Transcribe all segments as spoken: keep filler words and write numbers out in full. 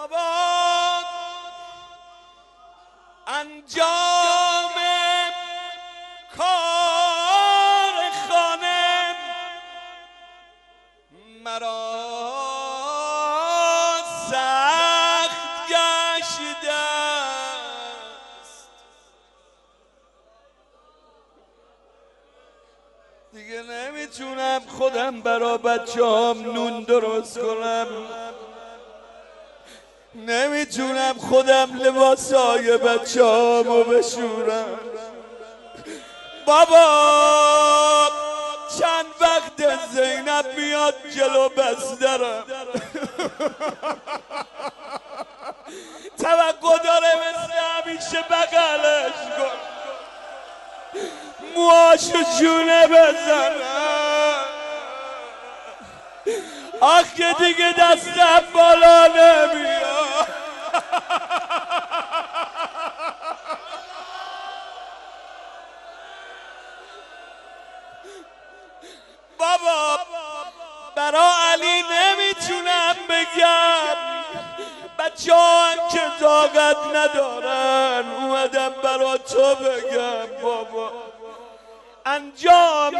بابا انجام کار خانه مرا سخت گشته است. دیگه نمیتونم خودم برا بچه‌هام نون درست کنم، نمیتونم خودم لباسای بچه‌هامو بشورم. بابا چند وقت زینب میاد جلو بسترم توقع داره مثل همیشه بغلش کن، موهاشو جونه بزنم. آخ که دیگه دستم بالا نمیاد. بابا برا علی نمیتونم بگم، بچه ها که طاقت ندارن، اومدم برا تو بگم. بابا انجام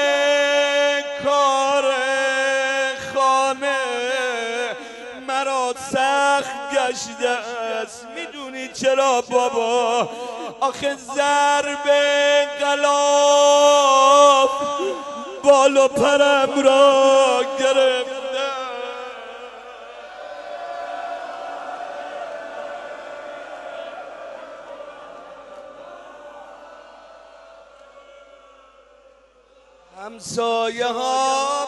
کار خانه مرا سخت گشته است. میدونی چرا بابا؟ آخه ضرب غلاف بال و پرم را گرفته. همسایه ها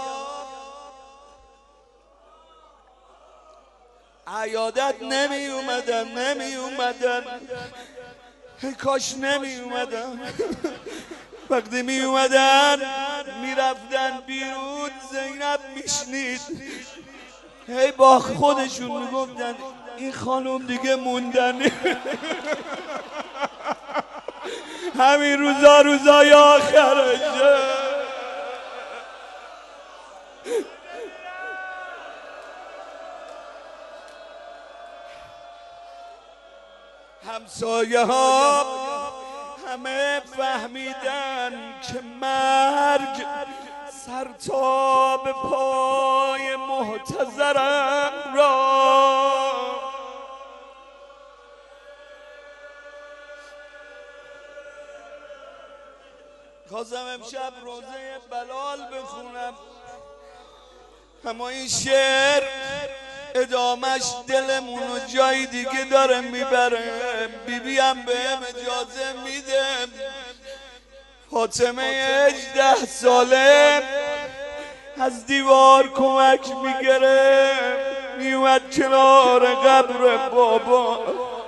عیادت نمی اومدن نمی اومدن کاش نمی اومدن. وقتی می اومدن می رفتن بیرون زینب میشنید، هی با خودشون می گفتن این خانم دیگه موندن. همین روزا روزای آخرشه. همسایه ها همه فهمیدن که مرگ سر تا به پای محتضرم را. خواستم امشب روزه بلال بخونم، اما این شعر ادامش دلمونو جای دیگه داره میبره. بیبی هم بهم اجازه میده. فاطمه هجده ساله از دیوار کمک میگره، میومد کنار قبر بابا.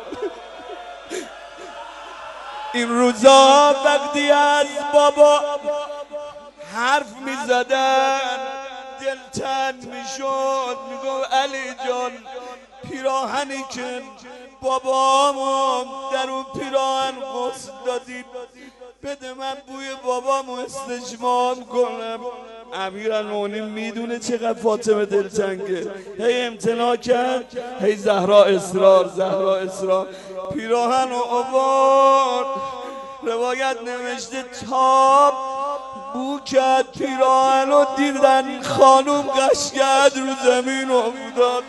این روزا وقتی از بابا حرف میزدن دلتنگ میشد، میگفت علی جان پیراهنی که بابامو در اون پیراهن غسل دادی بده من بوی بابامو استجمام کنم. امیرالمومنین میدونه چقدر فاطمه دلتنگه، هی امتناع کرد، هی زهرا اصرار زهرا اصرار پیراهن رو آورد. روایت نوشته تاب بو کرد پیراهن رو، دیدن خانوم قش کرد رو زمین افتاد.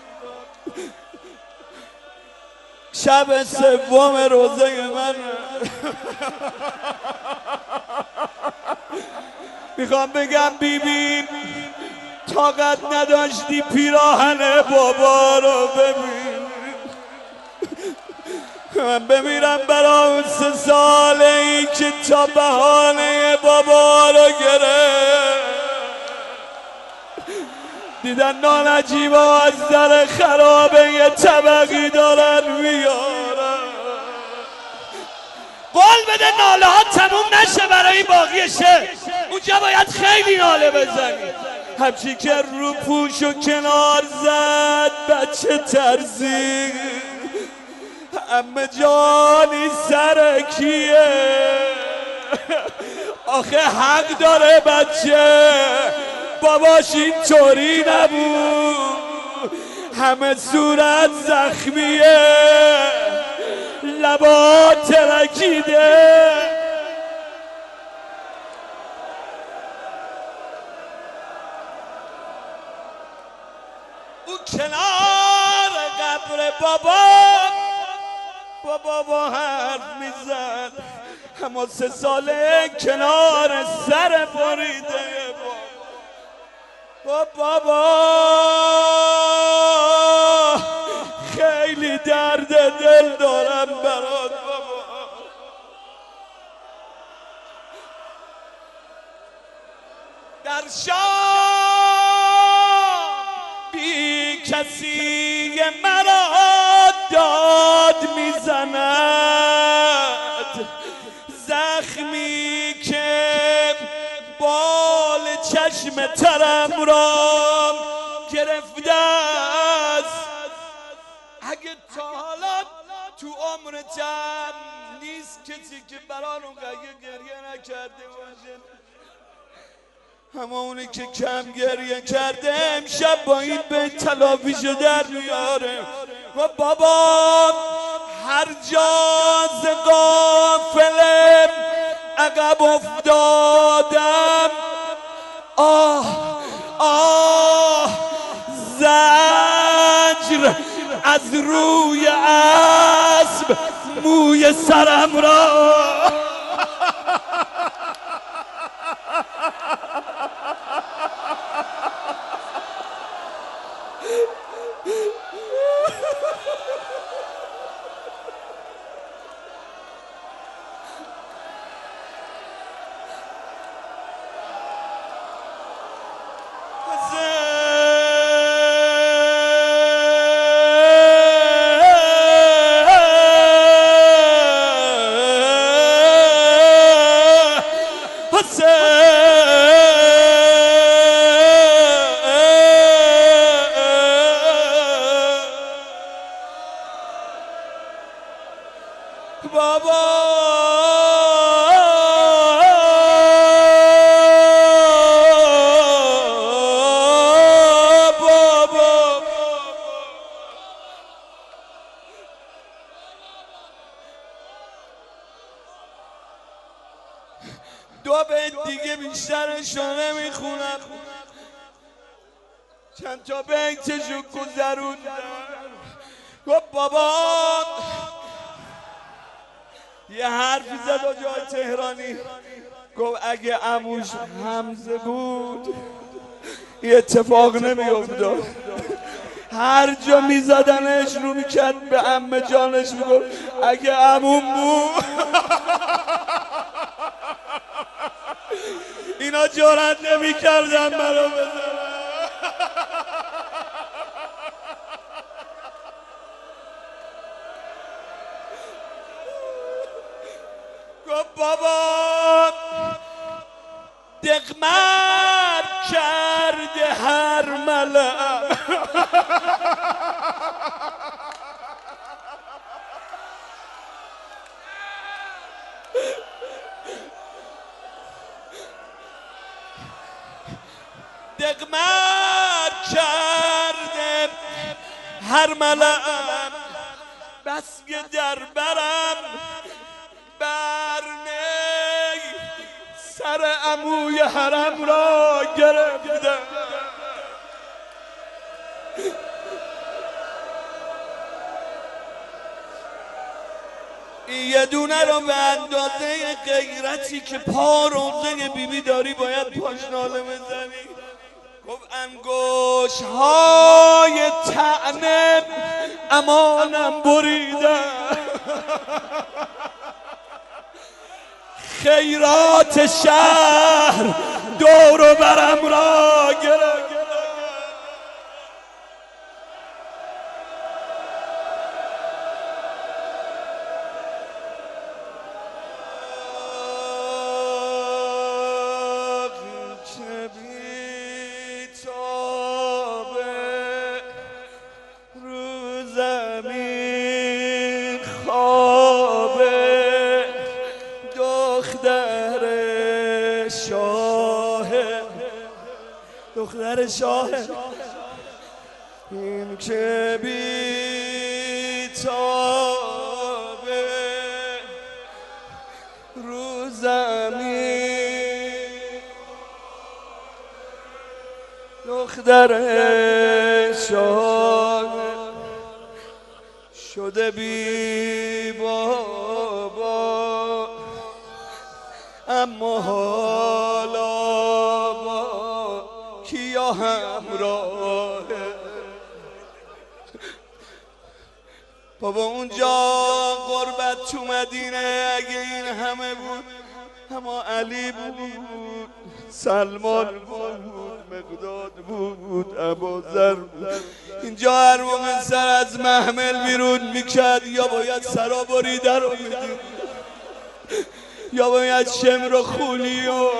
شب سوم روزه من میخوام بگم بیبی طاقت نداشتی پیراهن بابا رو ببین. من بمیرم برای اون سه ساله ای که تا بهانه بابا رو گرفت. دیدن نانجیبا از در خرابه یه طبقی دارن میارن. قول بده ناله ها تموم نشه برای باقی شعر، اونجا باید خیلی ناله بزنی. همچی که رو پوش و کنار زد بچه ترزی، امه جانی سر کیه؟ آخه حق داره بچه، باباش اینطوری نبود. همه صورت زخمیه لبا ترکیده او کنار قبر بابا با بابا حرف میزد اما سه ساله کنار سر بریده با بابا خیلی درد دل دارم برات بابا در شام بی کسی مرا داد میزند زخمی که بال چشم ترم را گرفته است اگه تا حالا تو عمرتم نیست کسی که برای اون قیه گریه نکرده باشه اما اونی که کم گریه کرده امشب با این به تلافیشو در میاره و بابا هر جا ز قافله عقب افتادم آه آه زجر از روی اسب موی سرم را بابا بابا دو بیت دیگه بیشترشو نمیخونم چند تا بیتشو گذروندم گفت بابا یه حرفی زد آجای تهرانی گفت اگه عموش حمزه بود یه اتفاق نمی افتاد هر جا می زدنش رو میکرد به عمه جانش میگفت اگه عموم بود اینا جرأت نمی کردن منو بزنن گفت بابا دقمر کرده هر ملعب دقمر کرده هر ملعب بس که در برم برنی سر عموی حرم را گرفته یه دونه رو به اندازه غیرتی که پا روزه بیبی داری باید پاشناله بزنی گفت انگوش های طعنه امانم بریدن خیرات شهر دور و برم را گرفت دختر شاه این که بی تابه رو زمین دختر شاه شده بی بابا، اما حالا با کیا همراهه. بابا اونجا قربت تو مدینه اگه این همه بود، اما علی بود، سلمان بود، مقداد بود، ابوذر بود. اینجا هر موقع سر از محمل بیرون میکرد یا باید سرا بریده رو میدید یا باید شمر و خولی و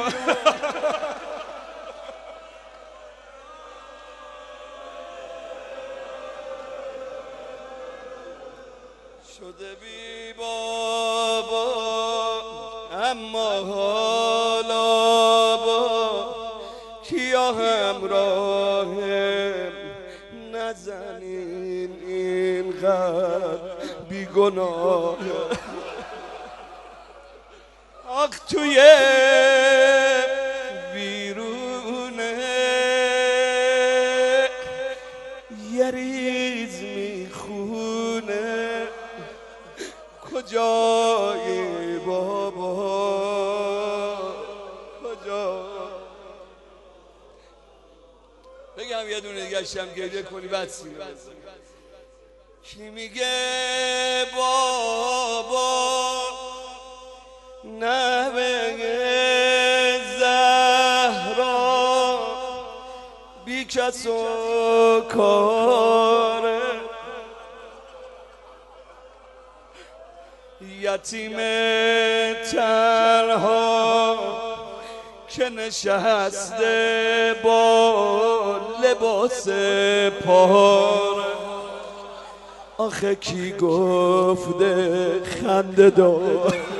شده بی بابا، اما حالا با کیا همراهم. نزنین اینقدر بی گناه آخ توی بیرونه یه ریز میخونه. کجای بابا کجا؟ بگم یه دونه دیگه شم گریه کنی بعد سینه کی میگه بابا نوه زهرا بی کس و کاره، یتیم تنها که نشسته با لباس پاره. آخه کی گفته خنده دار